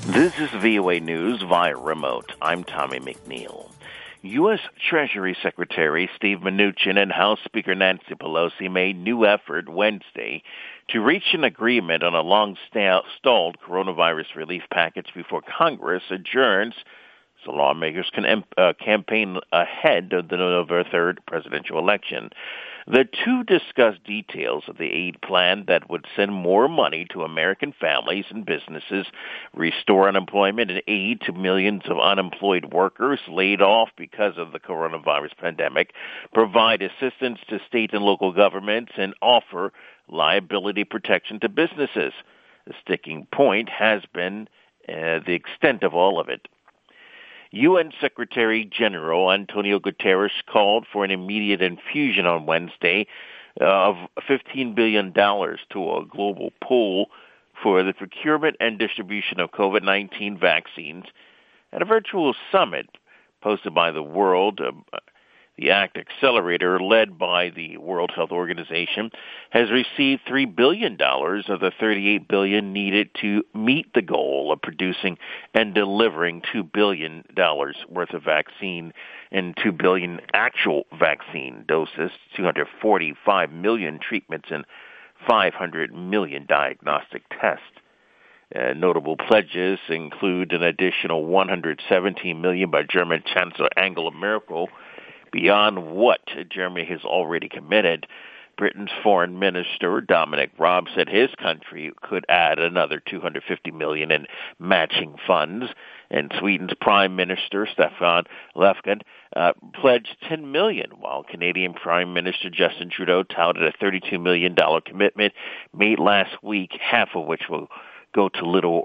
This is VOA News via remote. I'm Tommy McNeil. U.S. Treasury Secretary Steve Mnuchin and House Speaker Nancy Pelosi made new effort Wednesday to reach an agreement on a long-stalled coronavirus relief package before Congress adjourns so lawmakers can campaign ahead of the November 3rd presidential election. The two discussed details of the aid plan that would send more money to American families and businesses, restore unemployment and aid to millions of unemployed workers laid off because of the coronavirus pandemic, provide assistance to state and local governments, and offer liability protection to businesses. The sticking point has been the extent of all of it. UN Secretary General Antonio Guterres called for an immediate infusion on Wednesday of $15 billion to a global pool for the procurement and distribution of COVID-19 vaccines at a virtual summit hosted by the World. The ACT Accelerator, led by the World Health Organization, has received $3 billion of the $38 billion needed to meet the goal of producing and delivering $2 billion worth of vaccine and 2 billion actual vaccine doses, 245 million treatments, and 500 million diagnostic tests. Notable pledges include an additional $117 million by German Chancellor Angela Merkel, beyond what Germany has already committed. Britain's Foreign Minister Dominic Raab said his country could add another $250 million in matching funds, and Sweden's Prime Minister Stefan Löfven pledged $10 million, while Canadian Prime Minister Justin Trudeau touted a $32 million commitment made last week, half of which will go to Little